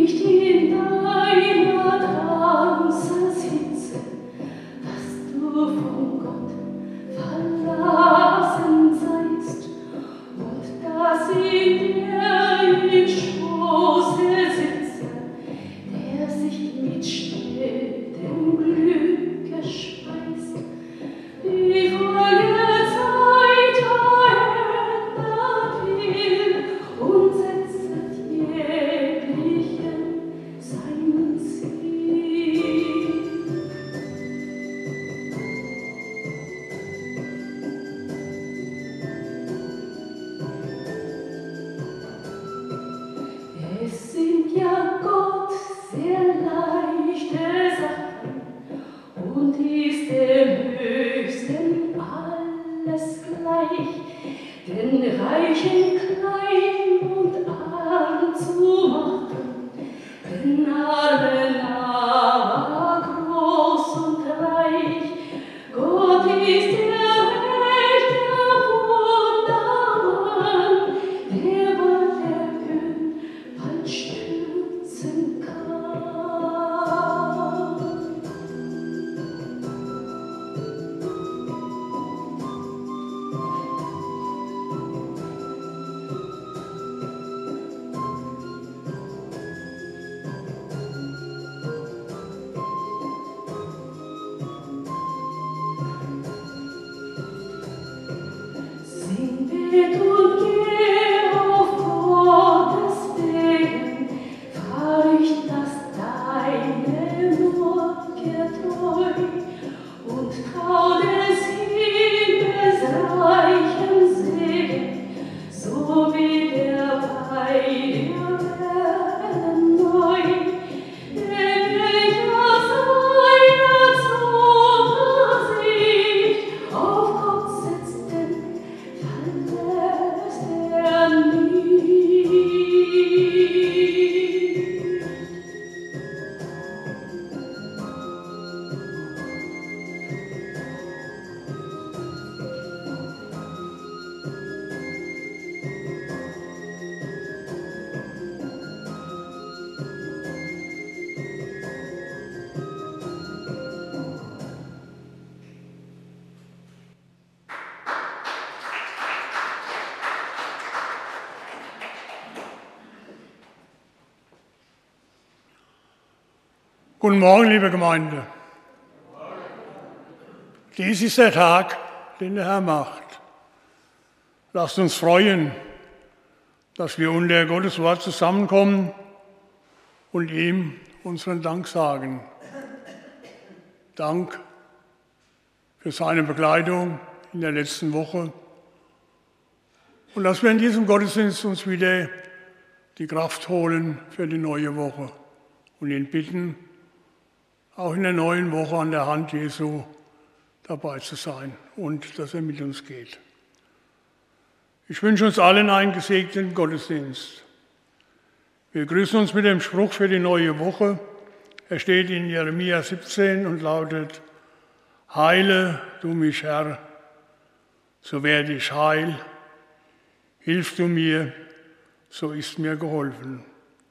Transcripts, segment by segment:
Guten Morgen, liebe Gemeinde. Dies ist der Tag, den der Herr macht. Lasst uns freuen, dass wir unter Gottes Wort zusammenkommen und ihm unseren Dank sagen. Dank für seine Begleitung in der letzten Woche und dass wir in diesem Gottesdienst uns wieder die Kraft holen für die neue Woche und ihn bitten, auch in der neuen Woche an der Hand Jesu dabei zu sein und dass er mit uns geht. Ich wünsche uns allen einen gesegneten Gottesdienst. Wir grüßen uns mit dem Spruch für die neue Woche. Er steht in Jeremia 17 und lautet: Heile du mich, Herr, so werde ich heil. Hilf du mir, so ist mir geholfen.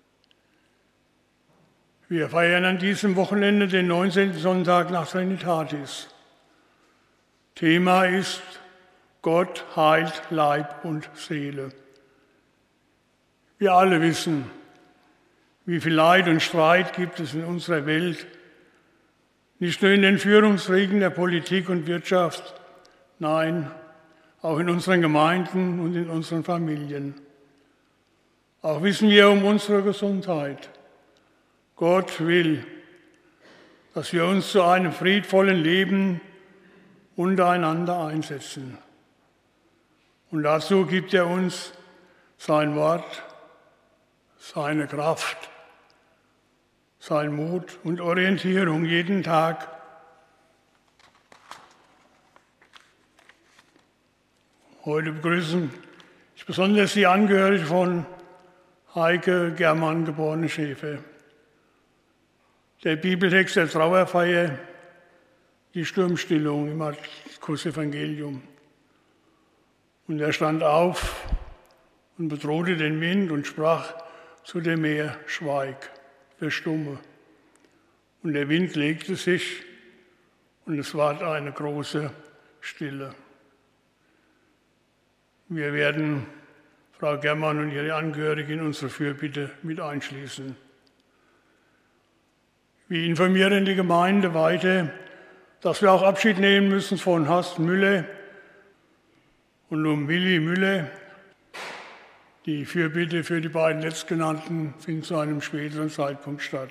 Wir feiern an diesem Wochenende den 19. Sonntag nach Trinitatis. Thema ist: Gott heilt Leib und Seele. Wir alle wissen, wie viel Leid und Streit gibt es in unserer Welt, nicht nur in den Führungsriegen der Politik und Wirtschaft, nein, auch in unseren Gemeinden und in unseren Familien. Auch wissen wir um unsere Gesundheit. Gott will, dass wir uns zu einem friedvollen Leben untereinander einsetzen. Und dazu gibt er uns sein Wort, seine Kraft, sein Mut und Orientierung jeden Tag. Heute begrüßen ich besonders die Angehörigen von Heike Germann, geborene Schäfer. Der Bibeltext der Trauerfeier, die Sturmstillung im Markus-Evangelium. Und er stand auf und bedrohte den Wind und sprach zu dem Meer: Schweig, verstumme. Und der Wind legte sich und es ward eine große Stille. Wir werden Frau Germann und ihre Angehörigen in unsere Fürbitte mit einschließen. Wir informieren die Gemeinde weiter, dass wir auch Abschied nehmen müssen von Horst Müller und um Willi Müller. Die Fürbitte für die beiden Letztgenannten findet zu einem späteren Zeitpunkt statt.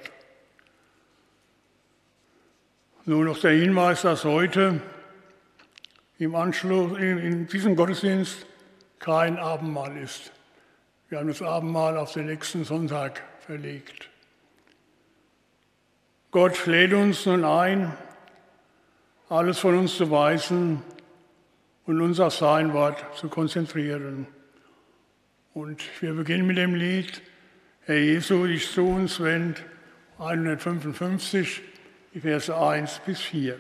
Nur noch der Hinweis, dass heute im Anschluss in diesem Gottesdienst kein Abendmahl ist. Wir haben das Abendmahl auf den nächsten Sonntag verlegt. Gott lädt uns nun ein, alles von uns zu weisen und uns auf sein Wort zu konzentrieren. Und wir beginnen mit dem Lied Herr Jesu, dich zu uns wend, 155, die Verse 1 bis 4.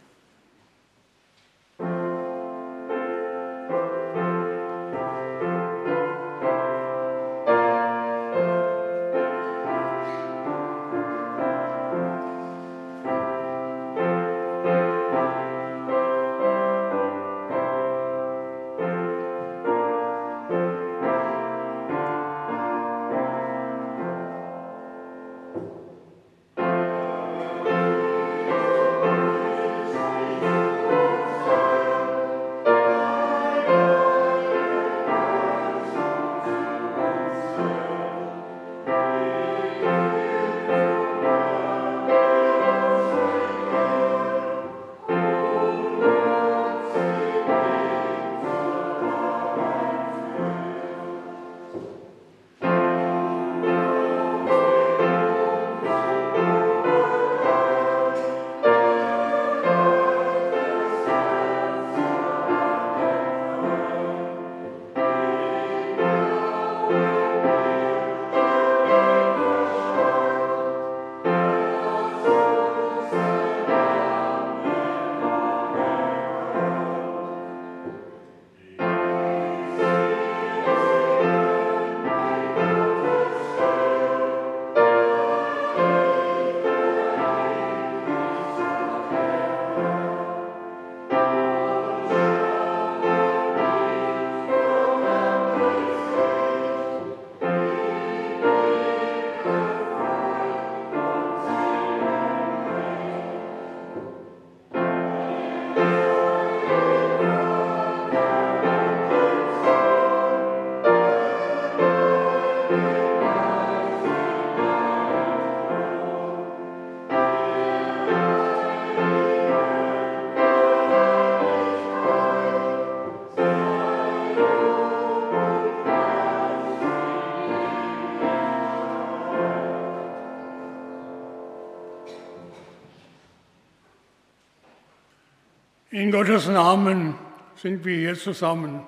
In Gottes Namen sind wir hier zusammen.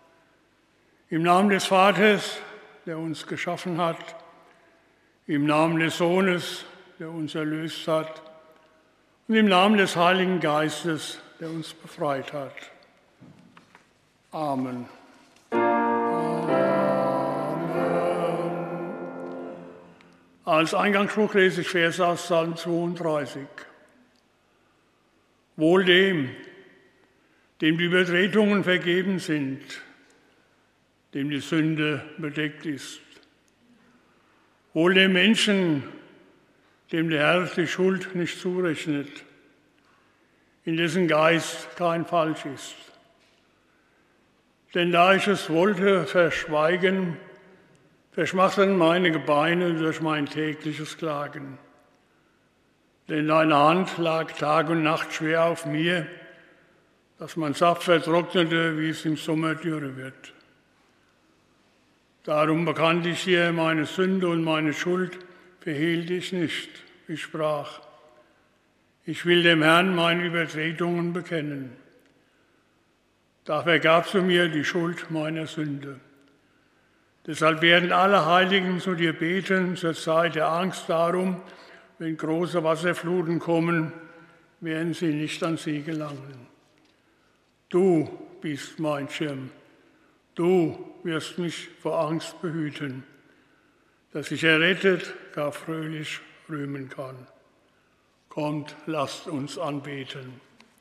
Im Namen des Vaters, der uns geschaffen hat, im Namen des Sohnes, der uns erlöst hat, und im Namen des Heiligen Geistes, der uns befreit hat. Amen. Amen. Als Eingangsspruch lese ich Verse aus Psalm 32. Wohl dem die Übertretungen vergeben sind, dem die Sünde bedeckt ist. Wohl dem Menschen, dem der Herr die Schuld nicht zurechnet, in dessen Geist kein Falsch ist. Denn da ich es wollte verschweigen, verschmachteten meine Gebeine durch mein tägliches Klagen. Denn deine Hand lag Tag und Nacht schwer auf mir, dass mein Saft vertrocknete, wie es im Sommer dürre wird. Darum bekannte ich dir meine Sünde und meine Schuld, verhehlte ich nicht. Ich sprach, ich will dem Herrn meine Übertretungen bekennen. Da vergabst du mir die Schuld meiner Sünde. Deshalb werden alle Heiligen zu dir beten zur Zeit der Angst darum, wenn große Wasserfluten kommen, werden sie nicht an sie gelangen. Du bist mein Schirm. Du wirst mich vor Angst behüten, dass ich errettet, gar fröhlich rühmen kann. Kommt, lasst uns anbeten.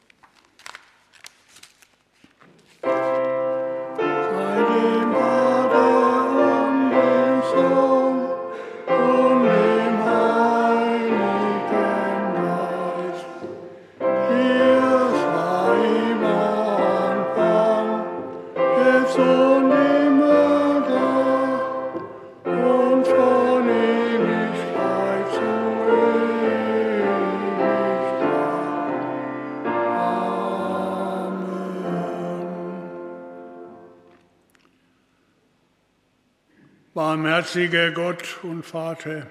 Barmherziger Gott und Vater,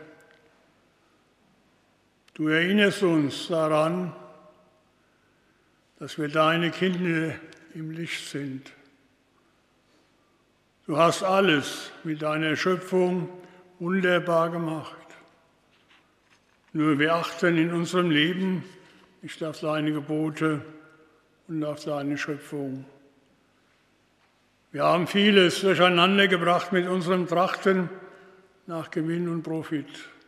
du erinnerst uns daran, dass wir deine Kinder im Licht sind. Du hast alles mit deiner Schöpfung wunderbar gemacht. Nur wir achten in unserem Leben nicht auf deine Gebote und auf deine Schöpfung. Wir haben vieles durcheinander gebracht mit unserem Trachten nach Gewinn und Profit.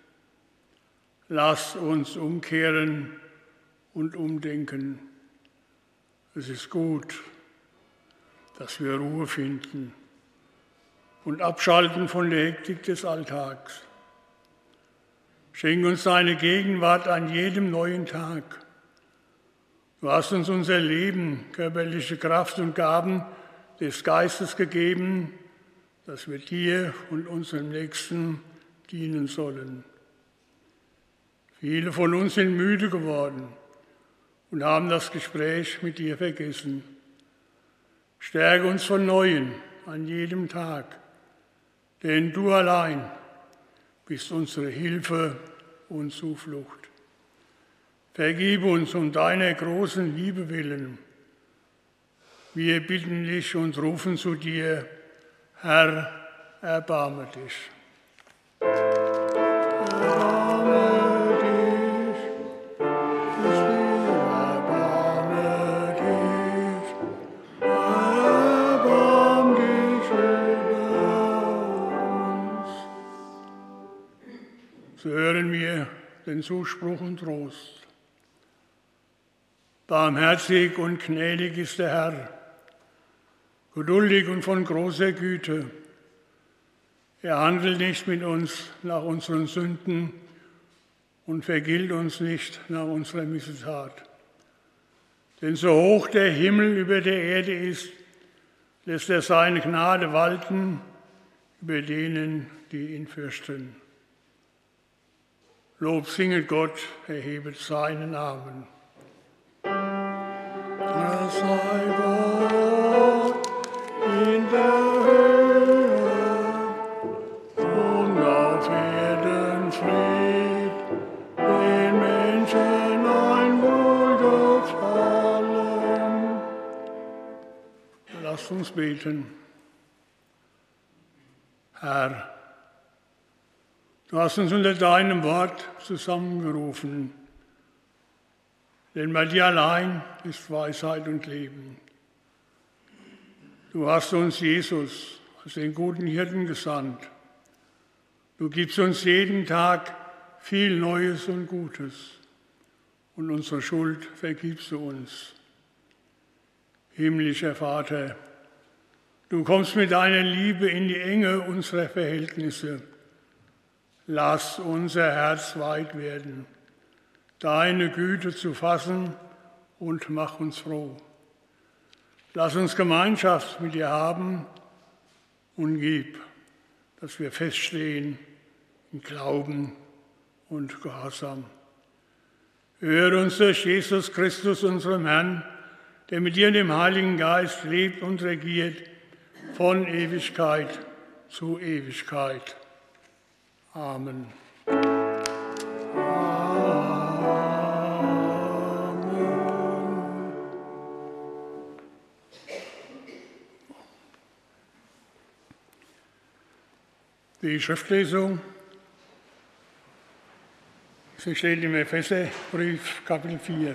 Lass uns umkehren und umdenken. Es ist gut, dass wir Ruhe finden und abschalten von der Hektik des Alltags. Schenk uns deine Gegenwart an jedem neuen Tag. Du hast uns unser Leben, körperliche Kraft und Gaben des Geistes gegeben, dass wir dir und unserem Nächsten dienen sollen. Viele von uns sind müde geworden und haben das Gespräch mit dir vergessen. Stärke uns von Neuem an jedem Tag, denn du allein bist unsere Hilfe und Zuflucht. Vergib uns um deiner großen Liebe willen. Wir bitten dich und rufen zu dir, Herr, erbarme dich. Erbarme dich, erbarme dich, erbarme dich über uns. So hören wir den Zuspruch und Trost. Barmherzig und gnädig ist der Herr, geduldig und von großer Güte. Er handelt nicht mit uns nach unseren Sünden und vergilt uns nicht nach unserer Missetat. Denn so hoch der Himmel über der Erde ist, lässt er seine Gnade walten über denen, die ihn fürchten. Lob singet Gott, erhebet seinen Namen. Er sei Gott in der Höhe und auf Erden Fried, den Menschen ein Wohlgefallen. Lasst uns beten. Herr, du hast uns unter deinem Wort zusammengerufen, denn bei dir allein ist Weisheit und Leben. Du hast uns Jesus als den guten Hirten gesandt. Du gibst uns jeden Tag viel Neues und Gutes und unsere Schuld vergibst du uns. Himmlischer Vater, du kommst mit deiner Liebe in die Enge unserer Verhältnisse. Lass unser Herz weit werden, deine Güte zu fassen und mach uns froh. Lass uns Gemeinschaft mit dir haben und gib, dass wir feststehen im Glauben und Gehorsam. Höre uns durch Jesus Christus, unserem Herrn, der mit dir in dem Heiligen Geist lebt und regiert, von Ewigkeit zu Ewigkeit. Amen. Die Schriftlesung, sie steht im Epheserbrief, Kapitel 4.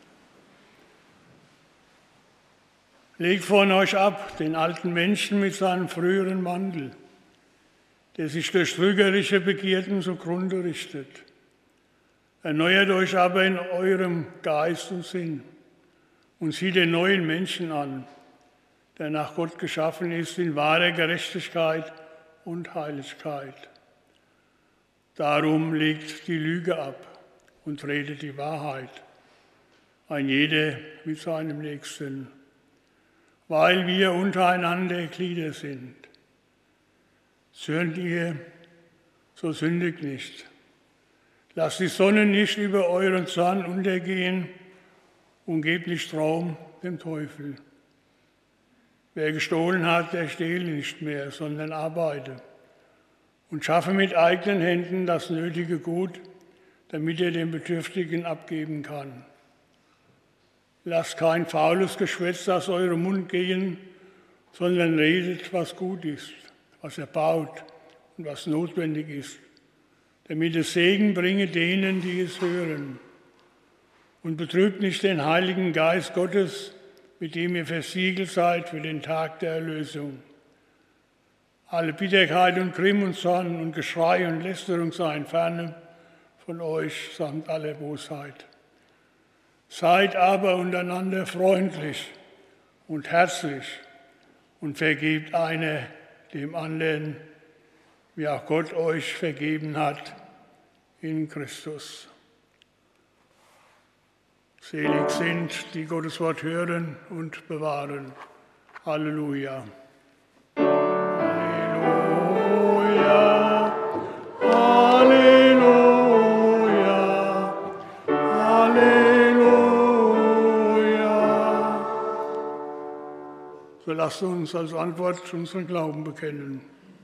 Legt von euch ab den alten Menschen mit seinem früheren Wandel, der sich durch trügerische Begierden zugrunde richtet. Erneuert euch aber in eurem Geist und Sinn und zieht den neuen Menschen an, der nach Gott geschaffen ist in wahrer Gerechtigkeit und Heiligkeit. Darum legt die Lüge ab und redet die Wahrheit, ein jeder mit seinem Nächsten, weil wir untereinander Glieder sind. Zürnt ihr, so sündigt nicht. Lasst die Sonne nicht über euren Zorn untergehen und gebt nicht Raum dem Teufel. Wer gestohlen hat, der stehle nicht mehr, sondern arbeite und schaffe mit eigenen Händen das nötige Gut, damit er den Bedürftigen abgeben kann. Lasst kein faules Geschwätz aus eurem Mund gehen, sondern redet, was gut ist, was erbaut und was notwendig ist, damit es Segen bringe denen, die es hören. Und betrübt nicht den Heiligen Geist Gottes, mit dem ihr versiegelt seid für den Tag der Erlösung. Alle Bitterkeit und Grimm und Zorn und Geschrei und Lästerung seien ferne von euch samt aller Bosheit. Seid aber untereinander freundlich und herzlich und vergebt einer dem anderen, wie auch Gott euch vergeben hat in Christus. Selig sind, die Gottes Wort hören und bewahren. Halleluja. Halleluja. Halleluja. Halleluja. So lasst uns als Antwort unseren Glauben bekennen.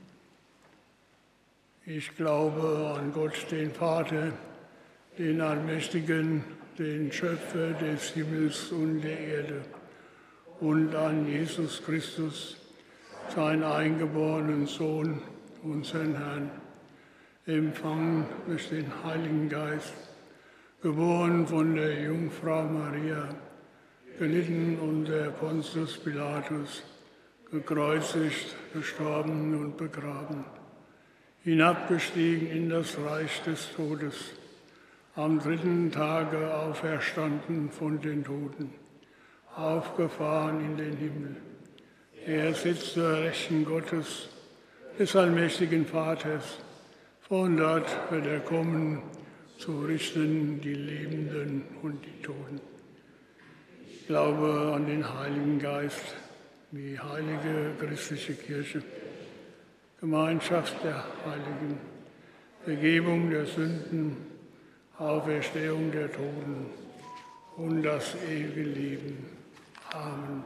Ich glaube an Gott, den Vater, den Allmächtigen, den Schöpfer des Himmels und der Erde, und an Jesus Christus, seinen eingeborenen Sohn, unseren Herrn, empfangen durch den Heiligen Geist, geboren von der Jungfrau Maria, gelitten unter Pontius Pilatus, gekreuzigt, gestorben und begraben, hinabgestiegen in das Reich des Todes, am dritten Tage auferstanden von den Toten, aufgefahren in den Himmel. Er sitzt zur Rechten Gottes, des allmächtigen Vaters. Von dort wird er kommen, zu richten die Lebenden und die Toten. Ich glaube an den Heiligen Geist, die heilige christliche Kirche, Gemeinschaft der Heiligen, Vergebung der Sünden, Auferstehung der Toten und das ewige Leben. Amen.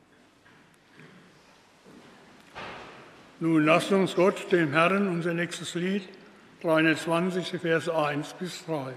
Nun lasst uns Gott, dem Herrn, unser nächstes Lied, 320, Verse 1 bis 3.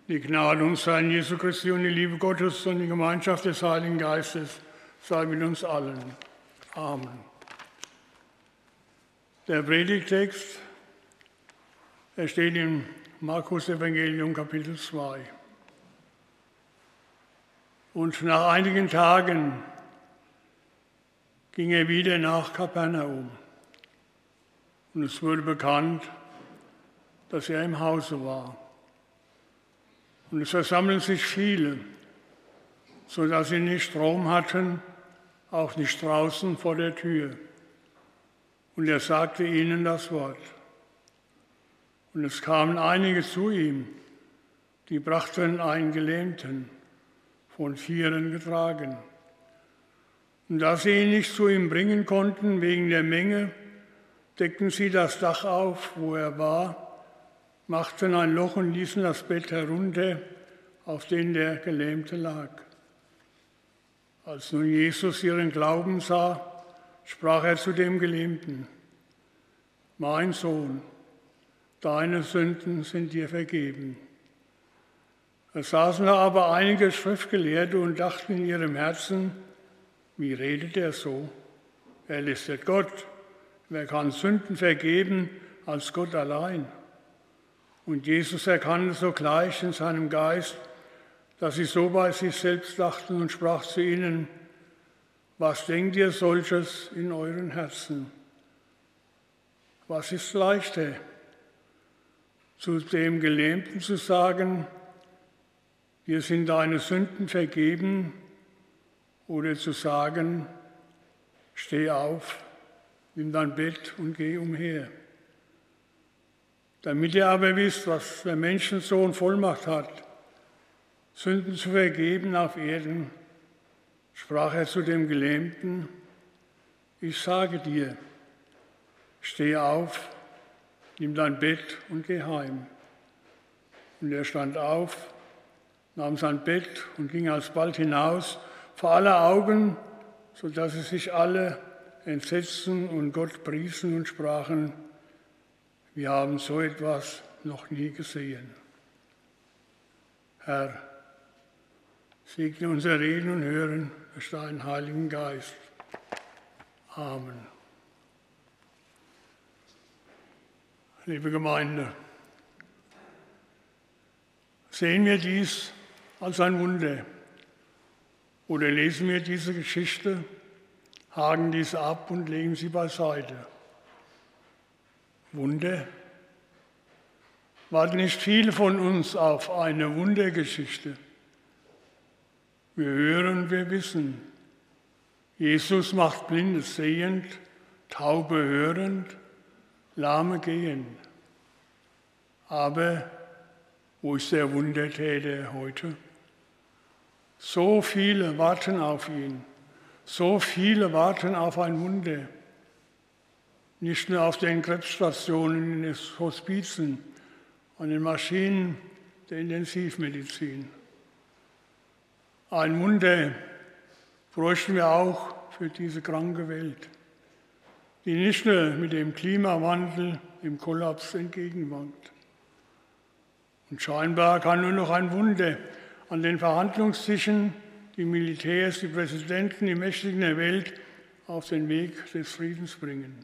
Die Gnade unseres Herrn Jesu Christi und die Liebe Gottes und die Gemeinschaft des Heiligen Geistes sei mit uns allen. Amen. Der Predigtext, er steht im Markus-Evangelium, Kapitel 2. Und nach einigen Tagen ging er wieder nach Kapernaum. Und es wurde bekannt, dass er im Hause war. Und es versammelten sich viele, sodass sie nicht Raum hatten, auch nicht draußen vor der Tür. Und er sagte ihnen das Wort. Und es kamen einige zu ihm, die brachten einen Gelähmten, von Vieren getragen. Und da sie ihn nicht zu ihm bringen konnten wegen der Menge, deckten sie das Dach auf, wo er war, machten ein Loch und ließen das Bett herunter, auf dem der Gelähmte lag. Als nun Jesus ihren Glauben sah, sprach er zu dem Gelähmten: Mein Sohn, deine Sünden sind dir vergeben. Es saßen da aber einige Schriftgelehrte und dachten in ihrem Herzen: Wie redet er so? Er lästert Gott. Wer kann Sünden vergeben als Gott allein? Und Jesus erkannte sogleich in seinem Geist, dass sie so bei sich selbst dachten, und sprach zu ihnen: Was denkt ihr solches in euren Herzen? Was ist leichter, zu dem Gelähmten zu sagen: Dir sind deine Sünden vergeben, oder zu sagen: Steh auf, nimm dein Bett und geh umher? Damit ihr aber wisst, was der Menschensohn Vollmacht hat, Sünden zu vergeben auf Erden, sprach er zu dem Gelähmten: Ich sage dir, steh auf, nimm dein Bett und geh heim. Und er stand auf, nahm sein Bett und ging alsbald hinaus vor aller Augen, sodass sie sich alle entsetzten und Gott priesen und sprachen: Wir haben so etwas noch nie gesehen. Herr, segne unser Reden und Hören durch deinen Heiligen Geist. Amen. Liebe Gemeinde, sehen wir dies als ein Wunder oder lesen wir diese Geschichte, haken diese ab und legen sie beiseite? Wunder? Warten nicht viele von uns auf eine Wundergeschichte? Wir hören, wir wissen. Jesus macht Blinde sehend, Taube hörend, Lahme gehend. Aber wo ist der Wundertäter heute? So viele warten auf ihn. So viele warten auf ein Wunder. Nicht nur auf den Krebsstationen, in den Hospizen, an den Maschinen der Intensivmedizin. Ein Wunder bräuchten wir auch für diese kranke Welt, die nicht nur mit dem Klimawandel im Kollaps entgegenwankt. Und scheinbar kann nur noch ein Wunder an den Verhandlungstischen die Militärs, die Präsidenten, die Mächtigen der Welt auf den Weg des Friedens bringen.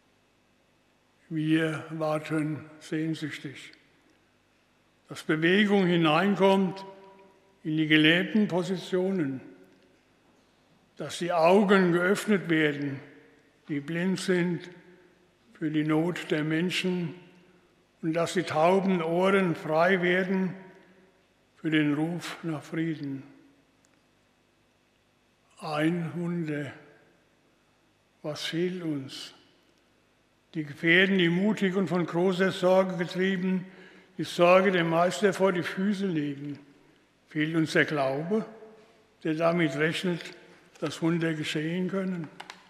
Wir warten sehnsüchtig, dass Bewegung hineinkommt in die gelähmten Positionen, dass die Augen geöffnet werden, die blind sind für die Not der Menschen, und dass die tauben Ohren frei werden für den Ruf nach Frieden. Ein Wunder, was fehlt uns? Die Gefährten, die mutig und von großer Sorge getrieben, die Sorge dem Meister vor die Füße legen. Fehlt uns der Glaube, der damit rechnet, dass Wunder geschehen können?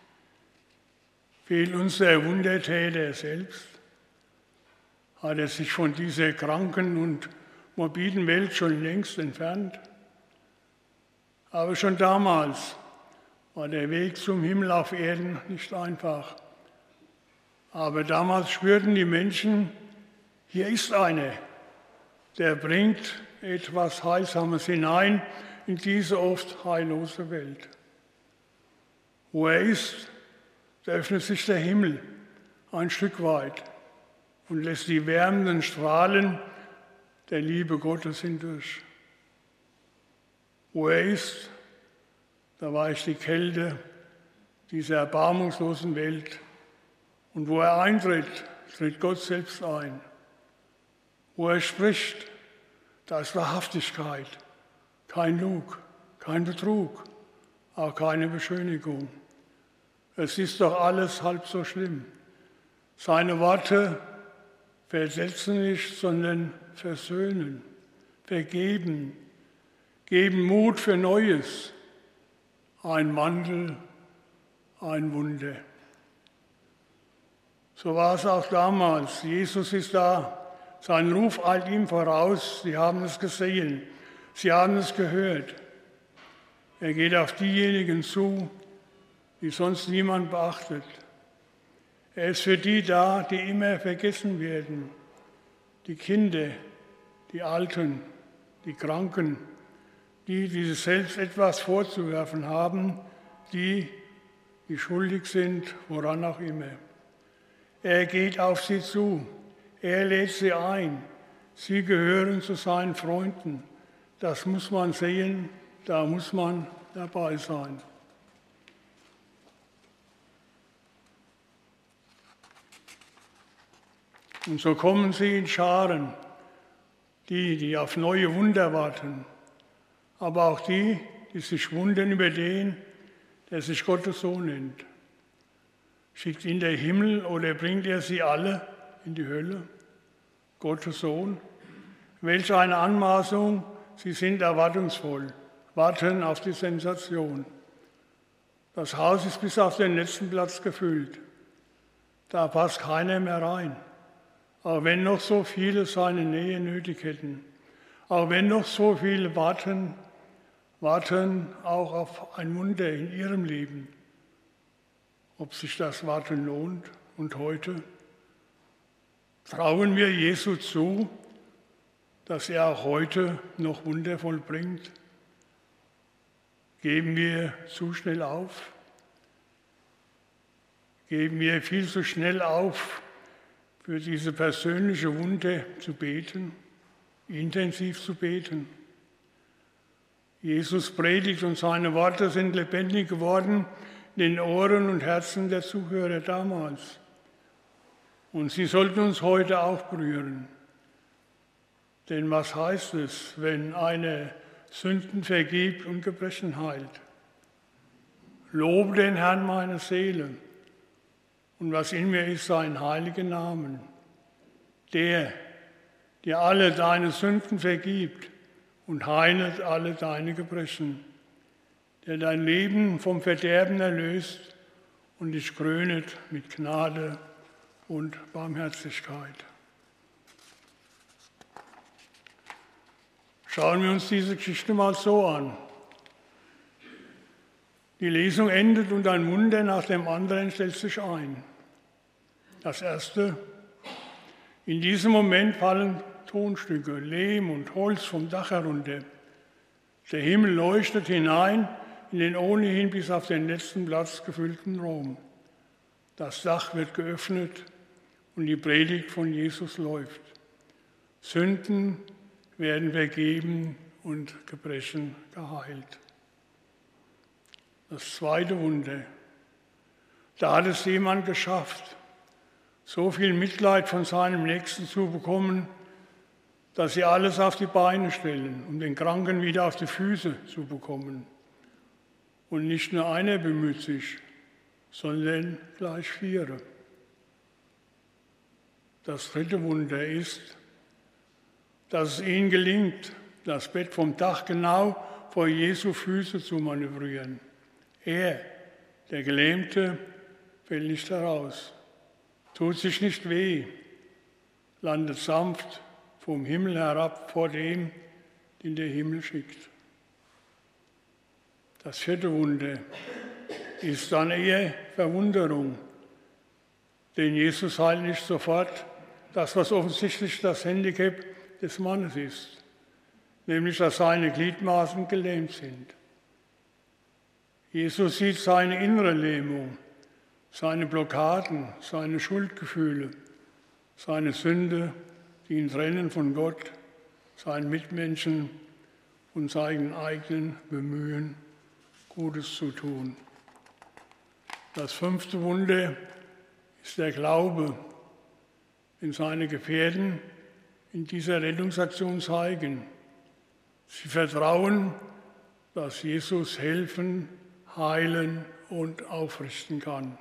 Fehlt uns der Wundertäter selbst? Hat er sich von dieser kranken und morbiden Welt schon längst entfernt? Aber schon damals war der Weg zum Himmel auf Erden nicht einfach. Aber damals spürten die Menschen, hier ist einer, der bringt etwas Heilsames hinein in diese oft heillose Welt. Wo er ist, da öffnet sich der Himmel ein Stück weit und lässt die wärmenden Strahlen der Liebe Gottes hindurch. Wo er ist, da weicht die Kälte dieser erbarmungslosen Welt. Und wo er eintritt, tritt Gott selbst ein. Wo er spricht, da ist Wahrhaftigkeit, kein Lug, kein Betrug, auch keine Beschönigung. Es ist doch alles halb so schlimm. Seine Worte versetzen nicht, sondern versöhnen, vergeben, geben Mut für Neues, ein Mantel, ein Wunder. So war es auch damals. Jesus ist da. Sein Ruf eilt ihm voraus. Sie haben es gesehen. Sie haben es gehört. Er geht auf diejenigen zu, die sonst niemand beachtet. Er ist für die da, die immer vergessen werden. Die Kinder, die Alten, die Kranken, die sich selbst etwas vorzuwerfen haben, die schuldig sind, woran auch immer. Er geht auf sie zu, er lädt sie ein, sie gehören zu seinen Freunden. Das muss man sehen, da muss man dabei sein. Und so kommen sie in Scharen, die auf neue Wunder warten, aber auch die sich wundern über den, der sich Gottes Sohn nennt. Schickt ihn der Himmel oder bringt er sie alle in die Hölle? Gottes Sohn? Welch eine Anmaßung, sie sind erwartungsvoll, warten auf die Sensation. Das Haus ist bis auf den letzten Platz gefüllt. Da passt keiner mehr rein. Auch wenn noch so viele seine Nähe nötig hätten. Auch wenn noch so viele warten auch auf ein Wunder in ihrem Leben. Ob sich das Warten lohnt und heute? Trauen wir Jesu zu, dass er auch heute noch Wunder vollbringt? Geben wir zu schnell auf? Geben wir viel zu schnell auf, für diese persönliche Wunder zu beten, intensiv zu beten? Jesus predigt und seine Worte sind lebendig geworden in den Ohren und Herzen der Zuhörer damals. Und sie sollten uns heute auch berühren. Denn was heißt es, wenn einer Sünden vergibt und Gebrechen heilt? Lobe den Herrn meine Seele und was in mir ist, seinen heiligen Namen. Der alle deine Sünden vergibt und heilet alle deine Gebrechen, der dein Leben vom Verderben erlöst und dich krönet mit Gnade und Barmherzigkeit. Schauen wir uns diese Geschichte mal so an. Die Lesung endet und ein Wunder nach dem anderen stellt sich ein. Das erste: In diesem Moment fallen Tonstücke, Lehm und Holz vom Dach herunter. Der Himmel leuchtet hinein in den ohnehin bis auf den letzten Platz gefüllten Raum. Das Dach wird geöffnet und die Predigt von Jesus läuft. Sünden werden vergeben und Gebrechen geheilt. Das zweite Wunder: Da hat es jemand geschafft, so viel Mitleid von seinem Nächsten zu bekommen, dass sie alles auf die Beine stellen, um den Kranken wieder auf die Füße zu bekommen. Und nicht nur einer bemüht sich, sondern gleich 4. Das dritte Wunder ist, dass es ihnen gelingt, das Bett vom Dach genau vor Jesu Füße zu manövrieren. Er, der Gelähmte, fällt nicht heraus, tut sich nicht weh, landet sanft vom Himmel herab vor dem, den der Himmel schickt. Das 4. Wunder ist dann eher Verwunderung, denn Jesus heilt nicht sofort das, was offensichtlich das Handicap des Mannes ist. nämlich dass seine Gliedmaßen gelähmt sind. Jesus sieht seine innere Lähmung, seine Blockaden, seine Schuldgefühle, seine Sünde, die ihn trennen von Gott, seinen Mitmenschen und seinen eigenen Bemühen, Gutes zu tun. Das 5. Wunder ist der Glaube, den seine Gefährten in dieser Rettungsaktion zeigen. Sie vertrauen, dass Jesus helfen, heilen und aufrichten kann.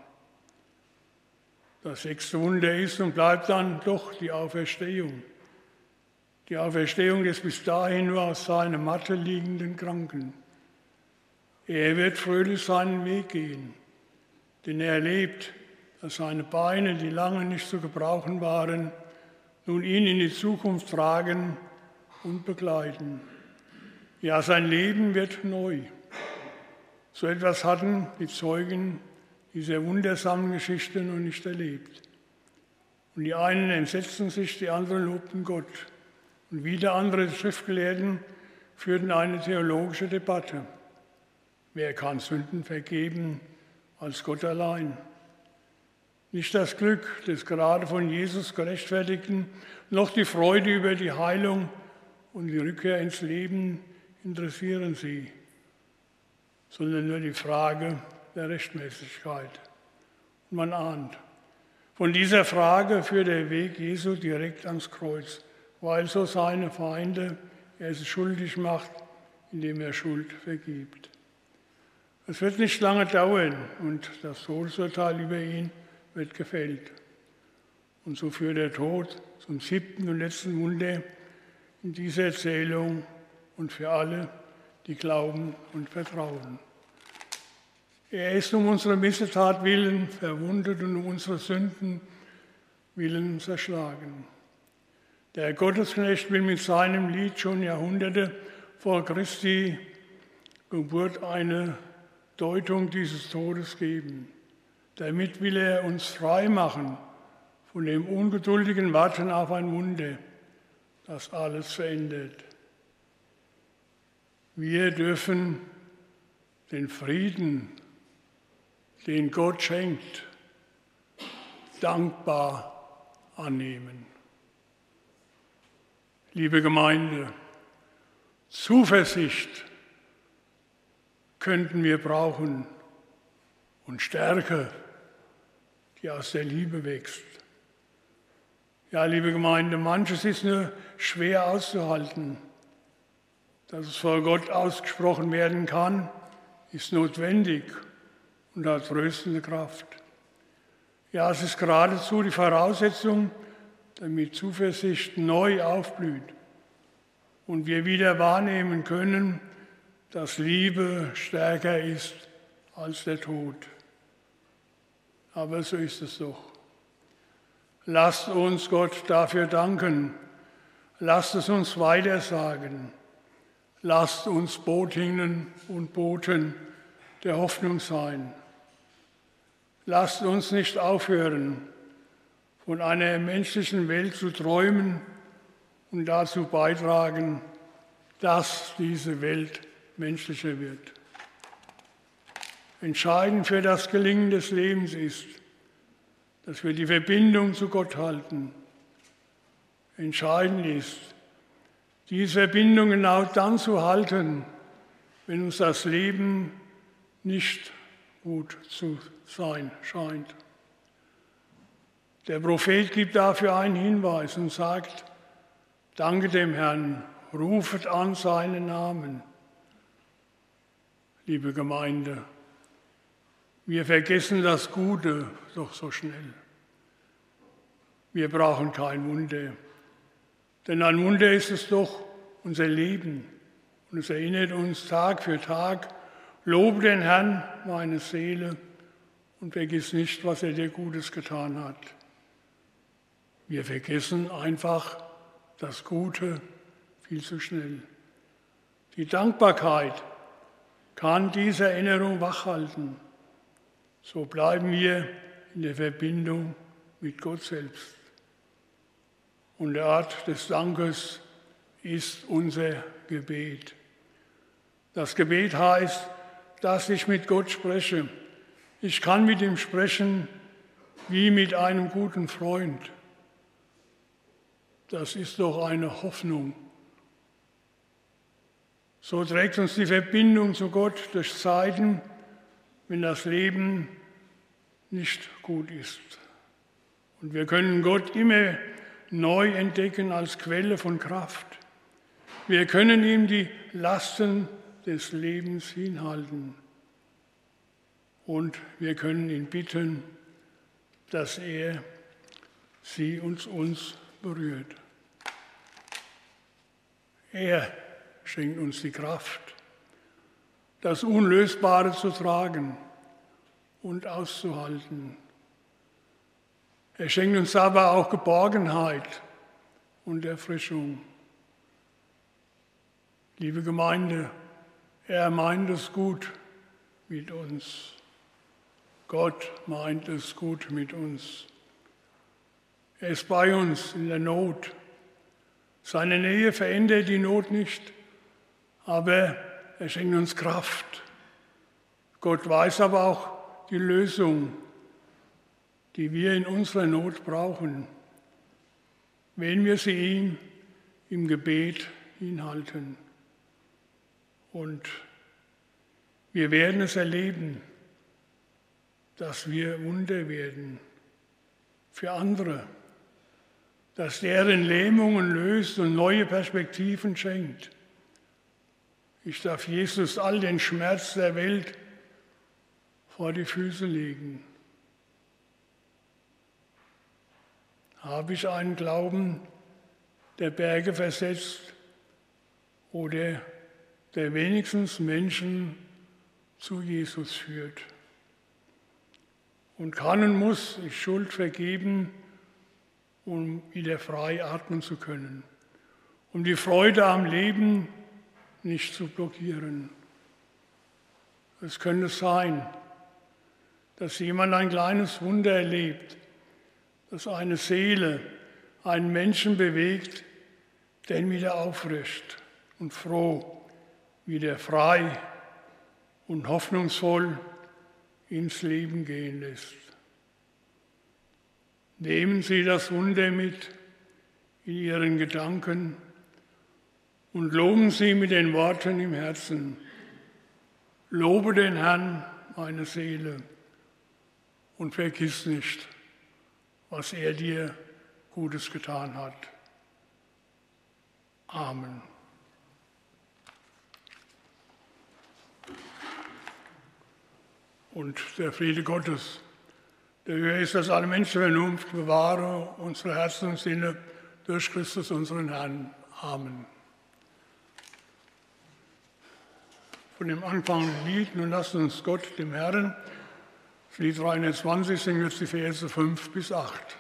Das 6. Wunder ist und bleibt dann doch die Auferstehung. Die Auferstehung des bis dahin nur auf seiner Matte liegenden Kranken. Er wird fröhlich seinen Weg gehen, denn er erlebt, dass seine Beine, die lange nicht zu gebrauchen waren, nun ihn in die Zukunft tragen und begleiten. Ja, sein Leben wird neu. So etwas hatten die Zeugen dieser wundersamen Geschichte noch nicht erlebt. Und die einen entsetzten sich, die anderen lobten Gott. Und wieder andere Schriftgelehrten führten eine theologische Debatte. Wer kann Sünden vergeben als Gott allein? Nicht das Glück des gerade von Jesus gerechtfertigten, noch die Freude über die Heilung und die Rückkehr ins Leben interessieren sie, sondern nur die Frage der Rechtmäßigkeit. Und man ahnt, von dieser Frage führt der Weg Jesu direkt ans Kreuz, weil so seine Feinde er sich schuldig macht, indem er Schuld vergibt. Es wird nicht lange dauern und das Todesurteil über ihn wird gefällt. Und so führt der Tod zum 7. und letzten Wunder in dieser Erzählung und für alle, die glauben und vertrauen. Er ist um unsere Missetat willen verwundet und um unsere Sünden willen zerschlagen. Der Gottesknecht will mit seinem Lied schon Jahrhunderte vor Christi Geburt eine Deutung dieses Todes geben. Damit will er uns frei machen von dem ungeduldigen Warten auf ein Wunder, das alles verändert. Wir dürfen den Frieden, den Gott schenkt, dankbar annehmen. Liebe Gemeinde, Zuversicht könnten wir brauchen und Stärke, die aus der Liebe wächst. Ja, liebe Gemeinde, manches ist nur schwer auszuhalten. Dass es vor Gott ausgesprochen werden kann, ist notwendig und hat tröstende Kraft. Ja, es ist geradezu die Voraussetzung, damit Zuversicht neu aufblüht und wir wieder wahrnehmen können, dass Liebe stärker ist als der Tod. Aber so ist es doch. Lasst uns Gott dafür danken. Lasst es uns weitersagen. Lasst uns Botinnen und Boten der Hoffnung sein. Lasst uns nicht aufhören, von einer menschlichen Welt zu träumen und dazu beitragen, dass diese Welt menschlicher wird. Entscheidend für das Gelingen des Lebens ist, dass wir die Verbindung zu Gott halten. Entscheidend ist, diese Verbindung genau dann zu halten, wenn uns das Leben nicht gut zu sein scheint. Der Prophet gibt dafür einen Hinweis und sagt, danke dem Herrn, rufet an seinen Namen. Liebe Gemeinde, wir vergessen das Gute doch so schnell. Wir brauchen kein Wunder, denn ein Wunder ist es doch unser Leben. Und es erinnert uns Tag für Tag, lobe den Herrn, meine Seele, und vergiss nicht, was er dir Gutes getan hat. Wir vergessen einfach das Gute viel zu schnell. Die Dankbarkeit kann diese Erinnerung wachhalten. So bleiben wir in der Verbindung mit Gott selbst. Und der Ort des Dankes ist unser Gebet. Das Gebet heißt, dass ich mit Gott spreche. Ich kann mit ihm sprechen wie mit einem guten Freund. Das ist doch eine Hoffnung. So trägt uns die Verbindung zu Gott durch Zeiten, wenn das Leben nicht gut ist. Und wir können Gott immer neu entdecken als Quelle von Kraft. Wir können ihm die Lasten des Lebens hinhalten. Und wir können ihn bitten, dass er sie und uns berührt. Er schenkt uns die Kraft, das Unlösbare zu tragen und auszuhalten. Er schenkt uns aber auch Geborgenheit und Erfrischung. Liebe Gemeinde, er meint es gut mit uns. Gott meint es gut mit uns. Er ist bei uns in der Not. Seine Nähe verändert die Not nicht, aber er schenkt uns Kraft. Gott weiß aber auch die Lösung, die wir in unserer Not brauchen, wenn wir sie ihm im Gebet hinhalten. Und wir werden es erleben, dass wir Wunder werden für andere, dass deren Lähmungen löst und neue Perspektiven schenkt. Ich darf Jesus all den Schmerz der Welt vor die Füße legen. Habe ich einen Glauben, der Berge versetzt oder der wenigstens Menschen zu Jesus führt? Und kann und muss ich Schuld vergeben, um wieder frei atmen zu können, um die Freude am Leben nicht zu blockieren. Es könnte sein, dass jemand ein kleines Wunder erlebt, das eine Seele, einen Menschen bewegt, der ihn wieder aufrichtet und froh, wieder frei und hoffnungsvoll ins Leben gehen lässt. Nehmen Sie das Wunder mit in Ihren Gedanken und loben Sie mit den Worten im Herzen: Lobe den Herrn, meine Seele, und vergiss nicht, was er dir Gutes getan hat. Amen. Und der Friede Gottes, der höher ist als alle Menschenvernunft, bewahre unsere Herzen und Sinne durch Christus, unseren Herrn. Amen. Von dem anfangenden Lied, nun lasst uns Gott, dem Herrn, das Lied 320, singen jetzt die Verse 5 bis 8.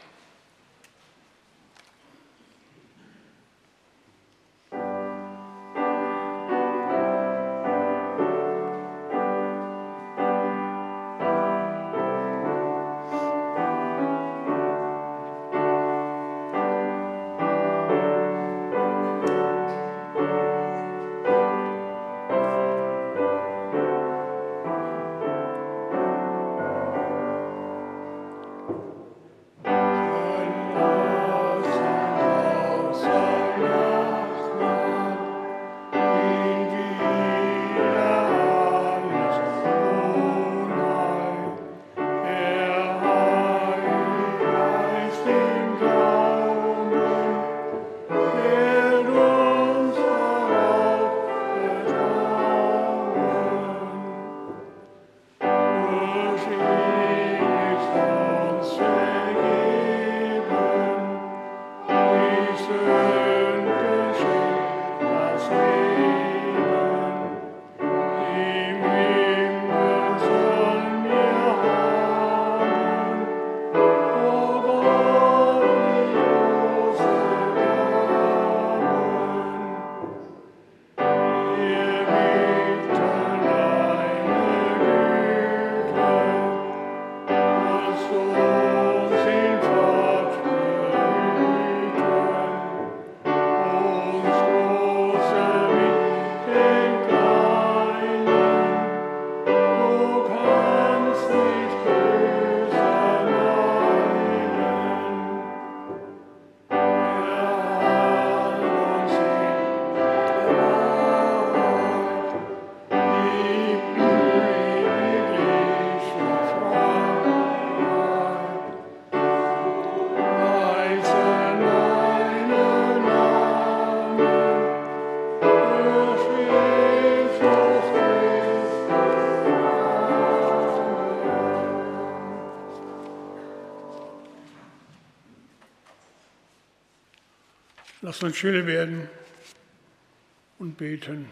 Lass uns still werden und beten.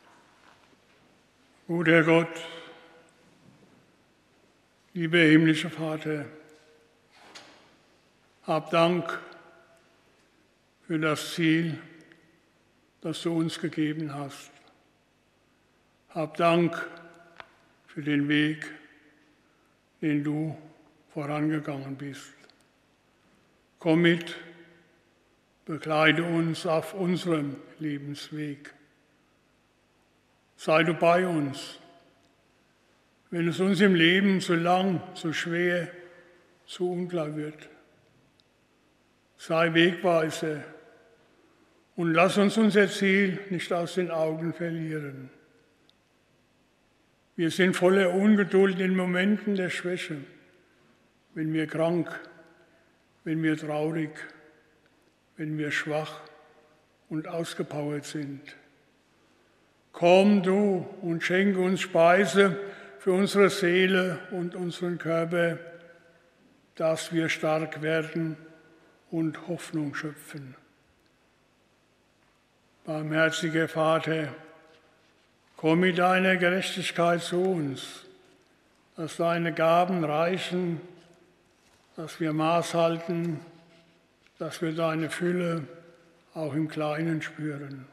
Guter Gott, lieber himmlischer Vater, hab Dank für das Ziel, das du uns gegeben hast. Hab Dank für den Weg, den du vorangegangen bist. Komm mit, begleite uns auf unserem Lebensweg. Sei du bei uns, wenn es uns im Leben zu lang, zu schwer, zu unklar wird. Sei Wegweiser und lass uns unser Ziel nicht aus den Augen verlieren. Wir sind voller Ungeduld in Momenten der Schwäche, wenn wir krank, wenn wir traurig, wenn wir schwach und ausgepowert sind. Komm du und schenke uns Speise für unsere Seele und unseren Körper, dass wir stark werden und Hoffnung schöpfen. Barmherziger Vater, komm mit deiner Gerechtigkeit zu uns, dass deine Gaben reichen, dass wir Maß halten, dass wir deine Fülle auch im Kleinen spüren.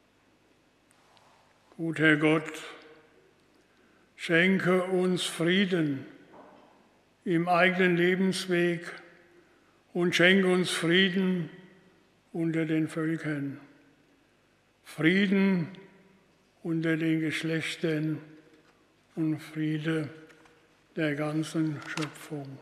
Guter Gott, schenke uns Frieden im eigenen Lebensweg und schenke uns Frieden unter den Völkern, Frieden unter den Geschlechtern und Friede der ganzen Schöpfung.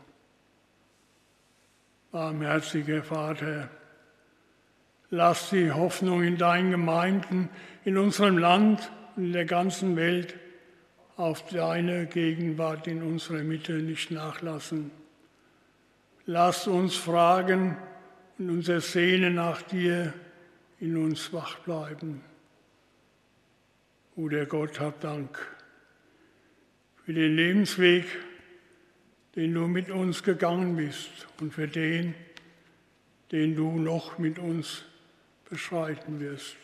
Barmherziger Vater, lass die Hoffnung in deinen Gemeinden, in unserem Land und in der ganzen Welt auf deine Gegenwart in unserer Mitte nicht nachlassen. Lass uns fragen und unser Sehnen nach dir in uns wach bleiben. Guter Gott, hab Dank für den Lebensweg, den du mit uns gegangen bist und für den du noch mit uns beschreiten wirst.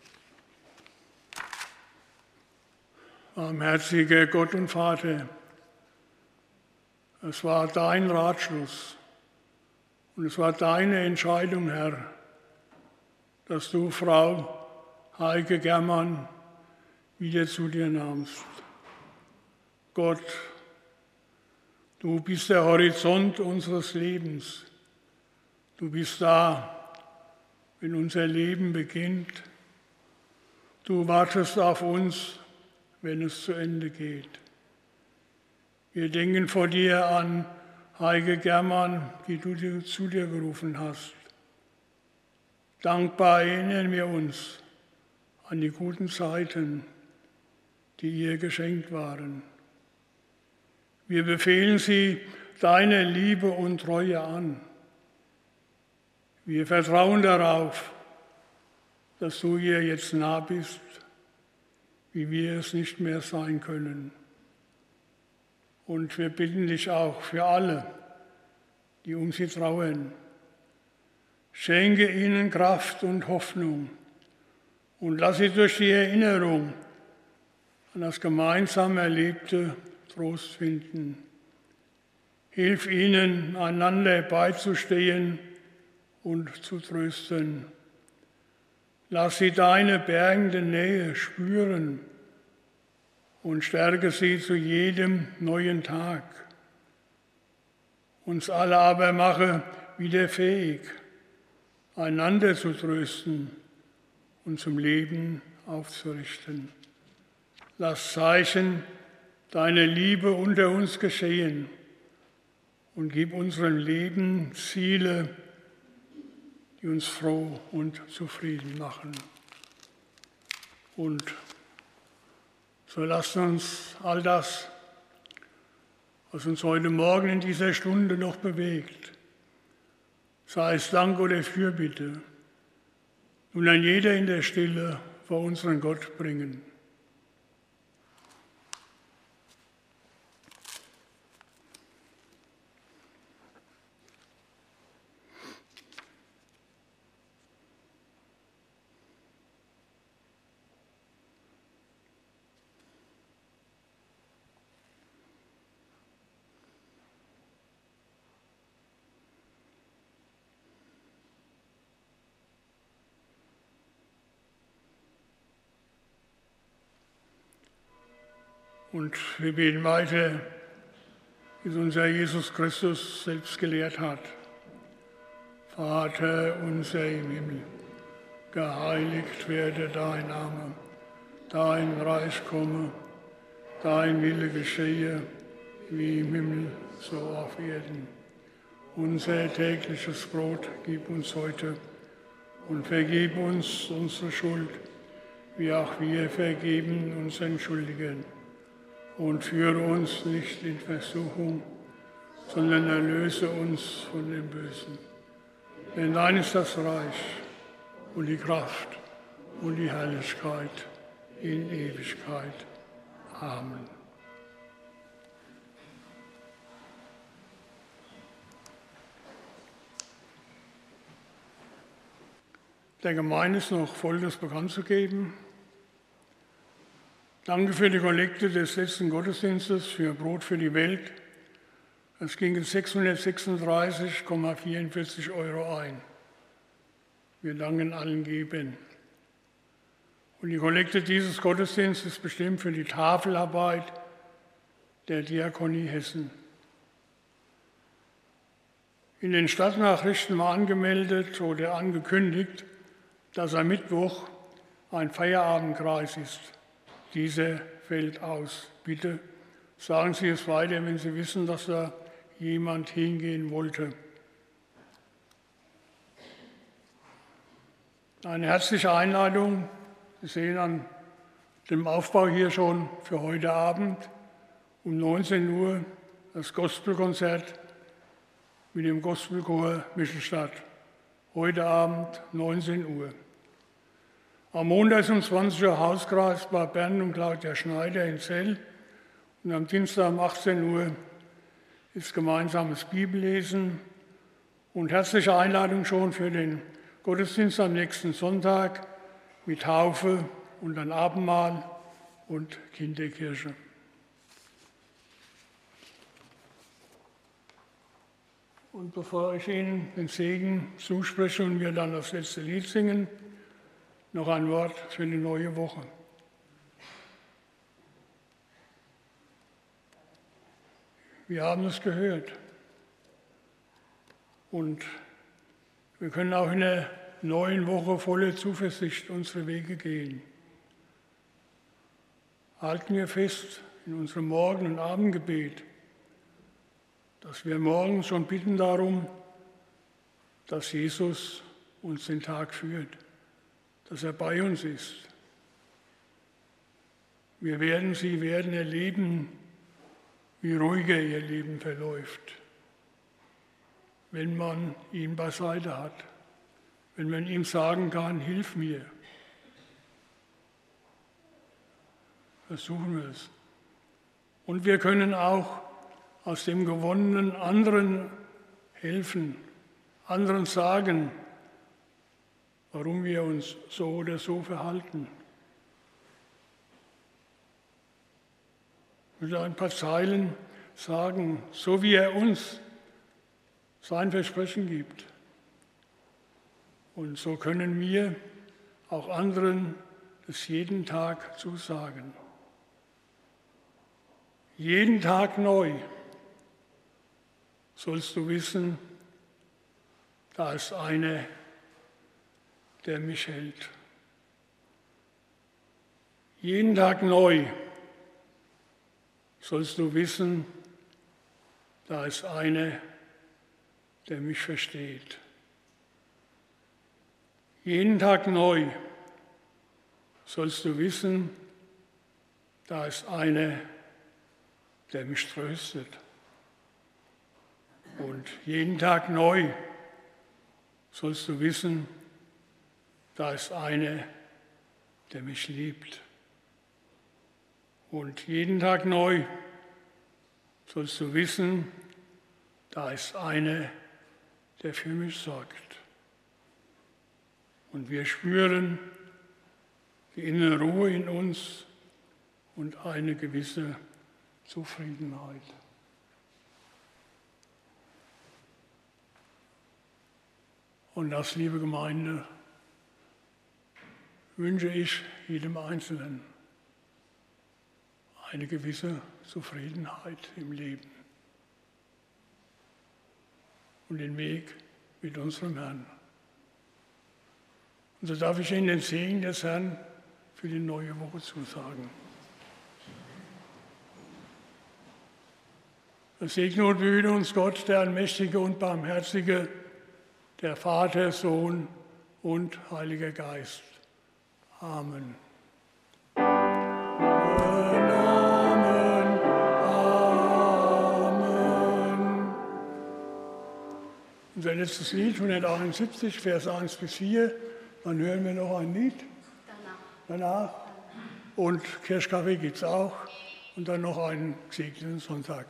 Barmherziger Gott und Vater, es war dein Ratschluss und es war deine Entscheidung, Herr, dass du Frau Heike Germann wieder zu dir nahmst. Gott, du bist der Horizont unseres Lebens. Du bist da, wenn unser Leben beginnt. Du wartest auf uns, wenn es zu Ende geht. Wir denken vor dir an Heike Germann, die du zu dir gerufen hast. Dankbar erinnern wir uns an die guten Zeiten, die ihr geschenkt waren. Wir befehlen sie deiner Liebe und Treue an. Wir vertrauen darauf, dass du ihr jetzt nah bist, wie wir es nicht mehr sein können. Und wir bitten dich auch für alle, die um sie trauern. Schenke ihnen Kraft und Hoffnung und lass sie durch die Erinnerung an das gemeinsam Erlebte Trost finden. Hilf ihnen, einander beizustehen und zu trösten. Lass sie deine bergende Nähe spüren und stärke sie zu jedem neuen Tag. Uns alle aber mache wieder fähig, einander zu trösten und zum Leben aufzurichten. Lass Zeichen deiner Liebe unter uns geschehen und gib unserem Leben Ziele, die uns froh und zufrieden machen. Und so lasst uns all das, was uns heute Morgen in dieser Stunde noch bewegt, sei es Dank oder Fürbitte, nun ein jeder in der Stille vor unseren Gott bringen. Und wir beten weiter, wie es unser Jesus Christus selbst gelehrt hat. Vater unser im Himmel, geheiligt werde dein Name, dein Reich komme, dein Wille geschehe, wie im Himmel, so auf Erden. Unser tägliches Brot gib uns heute und vergib uns unsere Schuld, wie auch wir vergeben unseren Schuldigen. Und führe uns nicht in Versuchung, sondern erlöse uns von dem Bösen. Denn dein ist das Reich und die Kraft und die Herrlichkeit in Ewigkeit. Amen. Der Gemeinde ist noch Folgendes bekannt zu geben. Danke für die Kollekte des letzten Gottesdienstes für Brot für die Welt. Es gingen 636,44 € ein. Wir danken allen Gebern. Und die Kollekte dieses Gottesdienstes ist bestimmt für die Tafelarbeit der Diakonie Hessen. In den Stadtnachrichten war angemeldet oder angekündigt, dass am Mittwoch ein Feierabendkreis ist. Dieser fällt aus. Bitte sagen Sie es weiter, wenn Sie wissen, dass da jemand hingehen wollte. Eine herzliche Einladung. Sie sehen an dem Aufbau hier schon für heute Abend um 19 Uhr das Gospelkonzert mit dem Gospelchor Michelstadt. Heute Abend 19 Uhr. Am Montag um 20 Uhr Hauskreis bei Bernd und Claudia Schneider in Zell. Und am Dienstag um 18 Uhr ist gemeinsames Bibellesen und herzliche Einladung schon für den Gottesdienst am nächsten Sonntag mit Taufe und dann Abendmahl und Kinderkirche. Und bevor ich Ihnen den Segen zuspreche und wir dann das letzte Lied singen, noch ein Wort für die neue Woche. Wir haben es gehört. Und wir können auch in der neuen Woche voller Zuversicht unsere Wege gehen. Halten wir fest in unserem Morgen- und Abendgebet, dass wir morgens schon bitten darum, dass Jesus uns den Tag führt, dass er bei uns ist. Sie werden erleben, wie ruhiger ihr Leben verläuft, wenn man ihn beiseite hat, wenn man ihm sagen kann, hilf mir. Versuchen wir es. Und wir können auch aus dem Gewonnenen anderen helfen, anderen sagen, warum wir uns so oder so verhalten. Ich will ein paar Zeilen sagen, so wie er uns sein Versprechen gibt. Und so können wir auch anderen es jeden Tag zusagen. Jeden Tag neu sollst du wissen, da ist einer, der mich hält. Jeden Tag neu sollst du wissen, da ist einer, der mich versteht. Jeden Tag neu sollst du wissen, da ist einer, der mich tröstet. Und jeden Tag neu sollst du wissen, da ist einer, der mich liebt. Und jeden Tag neu sollst du wissen, da ist einer, der für mich sorgt. Und wir spüren die innere Ruhe in uns und eine gewisse Zufriedenheit. Und das, liebe Gemeinde, wünsche ich jedem Einzelnen. eine gewisse Zufriedenheit im Leben und den Weg mit unserem Herrn. Und so darf ich Ihnen den Segen des Herrn für die neue Woche zusagen. Segne und behüte uns Gott, der Allmächtige und Barmherzige, der Vater, Sohn und Heiliger Geist. Amen. Amen. Amen. Unser letztes Lied, 171, Vers 1 bis 4. Dann hören wir noch ein Lied. Danach. Und Kirschkaffee gibt es auch. Und dann noch einen gesegneten Sonntag.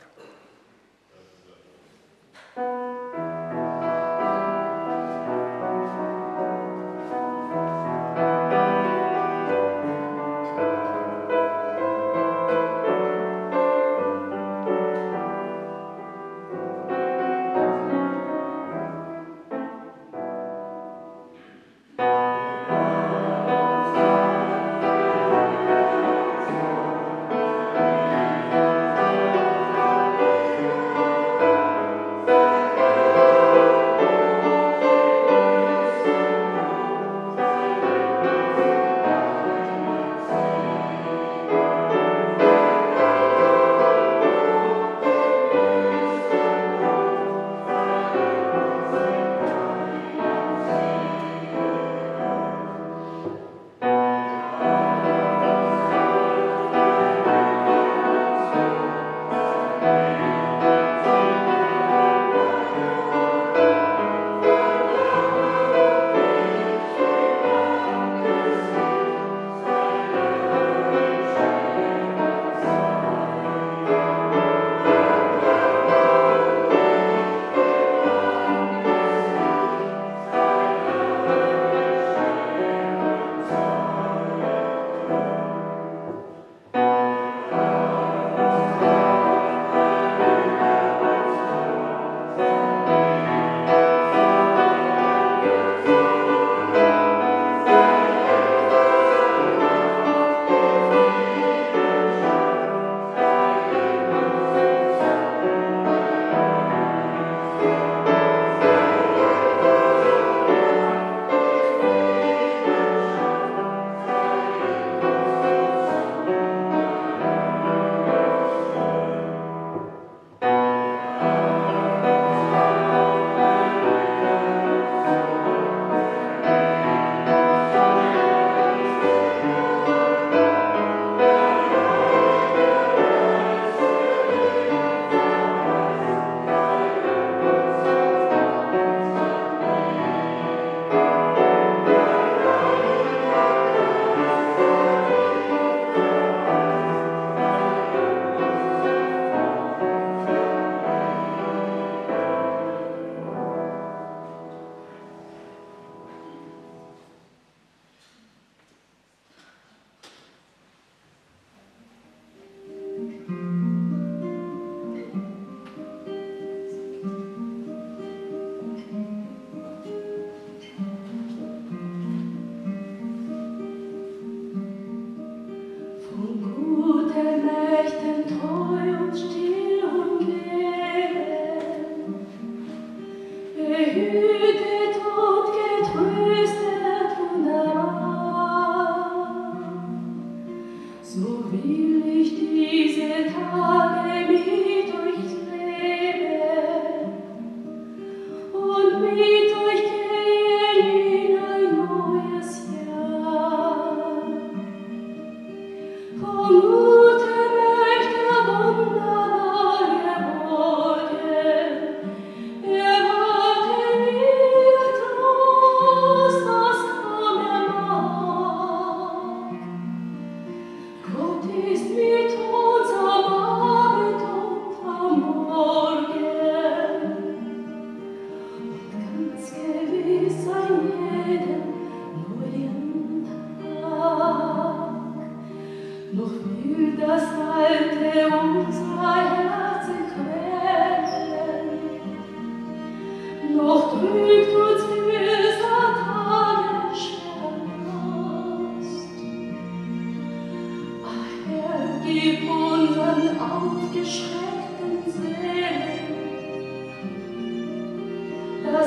Gib uns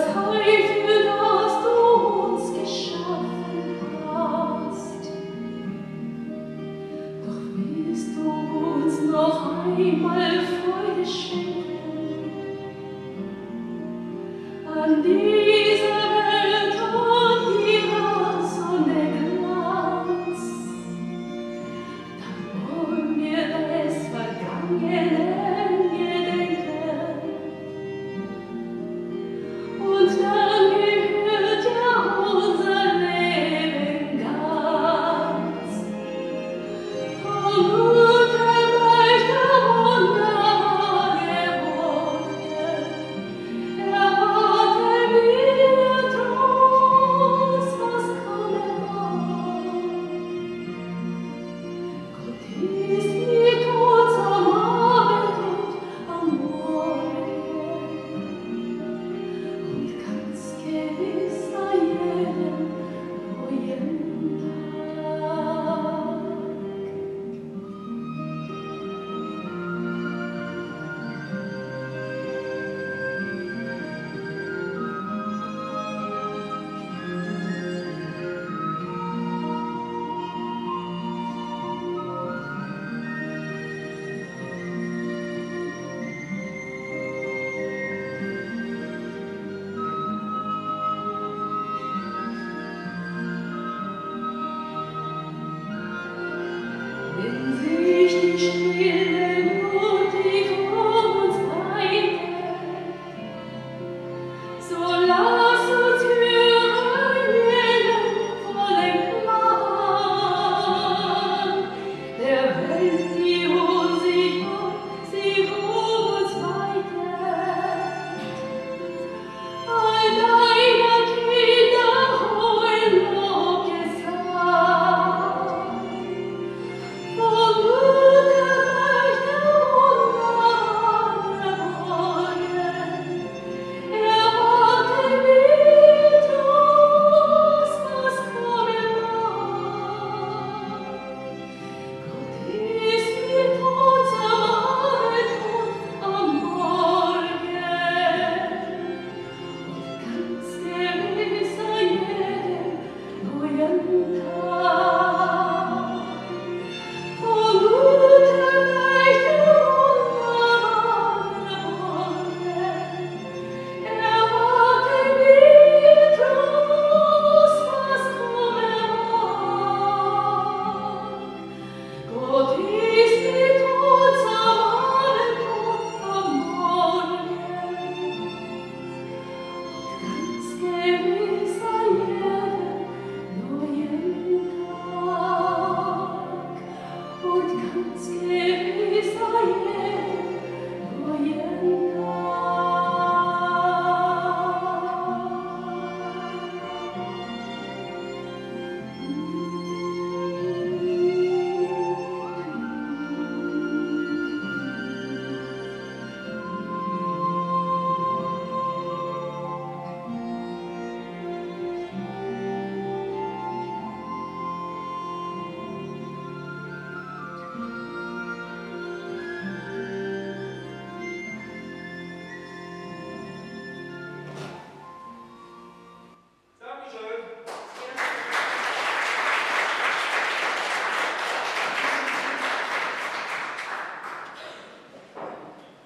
Heil, für das du uns geschaffen hast. Doch willst du uns noch einmal Freude schenken an dir?